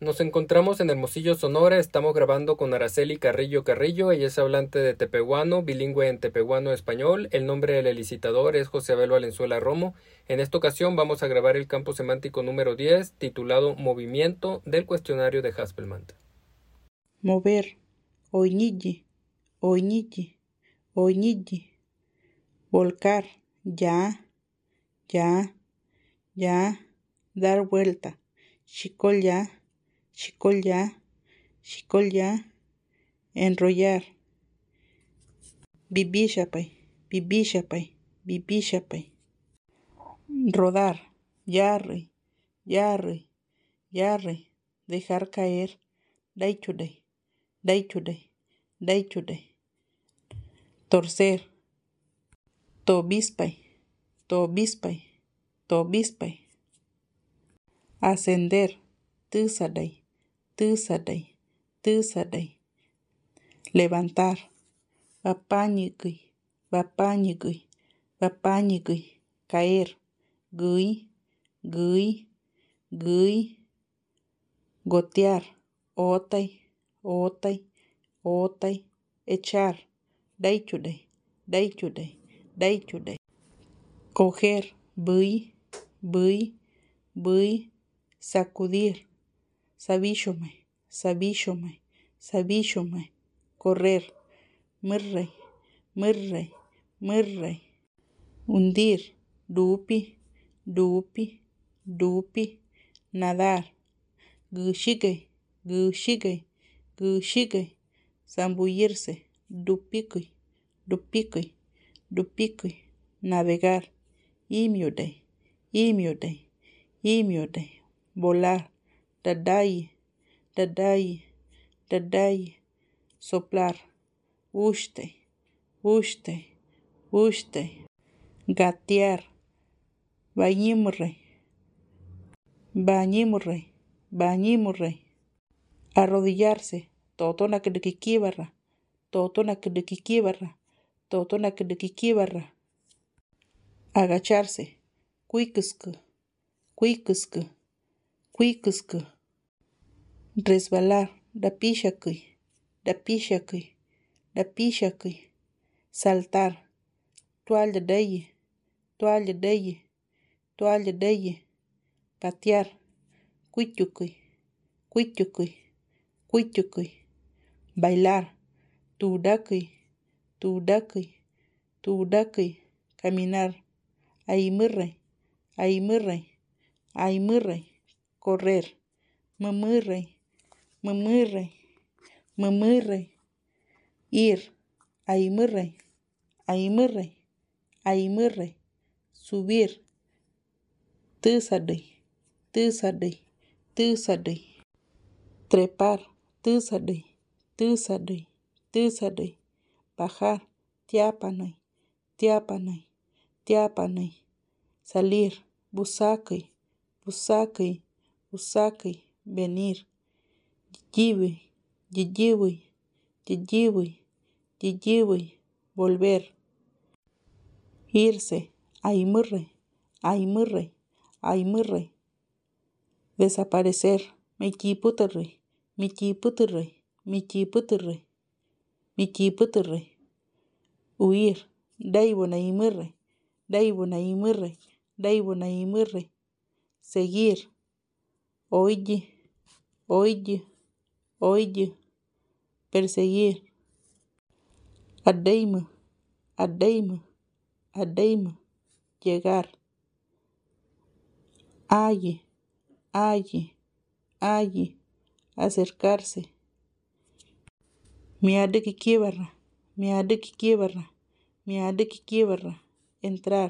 Nos encontramos en Hermosillo, Sonora. Estamos grabando con Araceli Carrillo Carrillo. Ella es hablante de tepehuano, bilingüe en tepehuano-español. El nombre del licitador es José Abel Valenzuela Romo. En esta ocasión vamos a grabar el campo semántico número 10, titulado Movimiento del cuestionario de Haspelman. Mover, oñille, oñille, oñille. Volcar, ya, ya, ya. Dar vuelta, chicol ya, chicol ya, chicol ya. Enrollar, bibishapay, bibishapay, bibishapay. Rodar, yarre, yarre, yarre. Dejar caer, daichuday, daichuday, daichuday. Torcer, tobispay, tobispay, tobispay. Ascender, tusaday, tusaday, tusaday. Levantar, vapañigui, vapañigui, vapañigui. Caer, gui, gui, gui. Gotear, otay, otay, otay. Echar, daichuday, daichuday, daichuday. Coger, bui, bui, bui. Sacudir, sabishomay, sabishomay, sabishomay. Correr, mirrey, mirrey, mirrey. Hundir, dupi, dupi, dupi. Nadar, gushigay, gushigay, gushigay. Zambullirse, dupicuy, dupicuy, dupicuy. Navegar, imioday, imioday, imioday. Volar, dadaye, dadaye, dadaye. Soplar, ushte, ushte, ushte. Gatear, bañimurrey, bañimurrey, bañimurrey. Arrodillarse, totonaquedequiquibarra, totonaquedequiquibarra, totonaquedequiquibarra. Agacharse, cuicuscu, cuicuscu, cuicuscu. Resbalar, dapishacuy, dapishacuy, dapishacuy. Saltar, toalla deye, toalla deye, toalla deye. Patear, cuitucuy, cuitucuy, cuitucuy. Bailar, tudacuy, tudacuy, tudacuy. Caminar, aymurrey, aymurrey, aymurrey. Correr, mamurrey, mamurrey, mamurrey. Ir, aymurrey, aymurrey, aymurrey. Subir, tusaday, tusaday, tusaday. Trepar, tusaday, tusaday, tusaday. Bajar, tiapanay, tiapanay, tiapanay. Salir, busacuy, busacuy, busacuy. Venir, yiyiwi, yiyiwi, yiyiwi, yiyiwi. Volver. Irse, aymurrey, aymurrey, aymurrey. Desaparecer, michiputerrey, michiputerrey, michiputerrey, michiputerrey. Huir, daibonayimurrey, daibonayimurrey, daibonayimurrey. Seguir, oye, oye, oye. Perseguir. Adeima, adeima, adeima. Llegar. Aye, aye, aye. Acercarse. Miadequiquibarra, miadequiquibarra, miadequiquibarra. Entrar.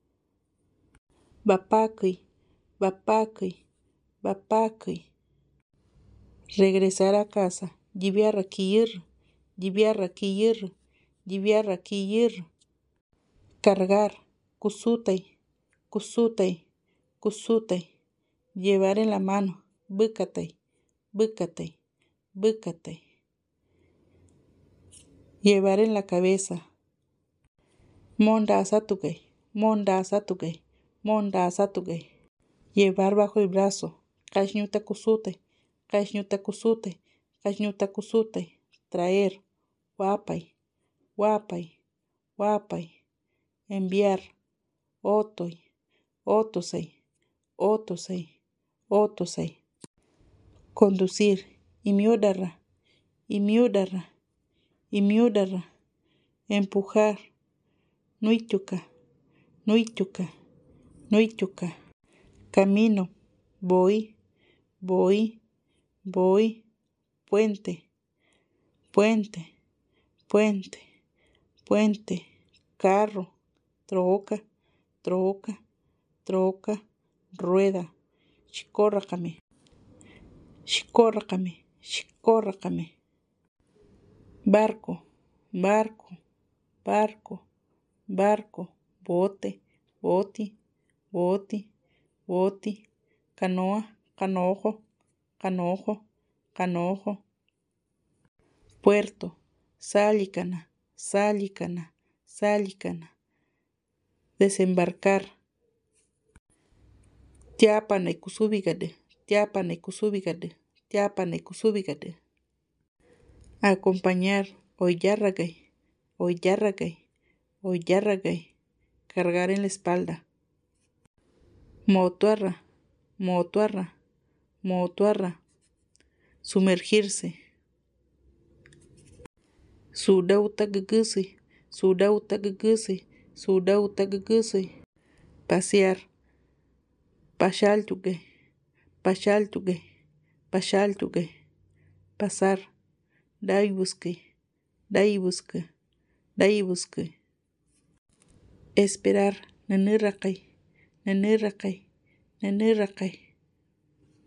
Bapacuy, bapacuy, bapacuy. Regresar a casa. Yibiarraquillir, yibiarraquillir, yibiarraquillir. Cargar, cusutay, cusutay, cusutay. Llevar en la mano, búcatay, búcatay, búcatay. Llevar en la cabeza, monda asatugay, monda asatugay, monda asatugay. Llevar bajo el brazo, cashñuta cusutay, Qaxñutakusutay, qaxñutakusutay, traer, wapay, wapay, wapay, enviar, otoy, otosay, otosay, otosay, conducir, imiudarra, imiudarra, imiudarra, empujar, nuituca, nuituca, nuituca, camino, voy, voy, voy, puente, puente, puente, puente, carro, troca, troca, troca, rueda, xicórracame, xicórracame, xicórracame, barco, barco, barco, barco, bote, boti, boti, boti, canoa, canojo, canojo, canojo, puerto, sálicana, sálicana, sálicana, desembarcar, tiapanaykusubigade, tiapanaykusubigade, tiapanaykusubigade, acompañar, oyarragay, oyarragay, oyarragay, cargar en la espalda, motuarra, motuarra, motuarra, sumergirse, sudautaggusi, sudautaggusi, sudautaggusi, pasear, pashaltuque, pashaltuque, pashaltuque, pasar, daibuske, daibuske, daibuske, esperar, nanirraqay, nanirraqay, nanirraqay,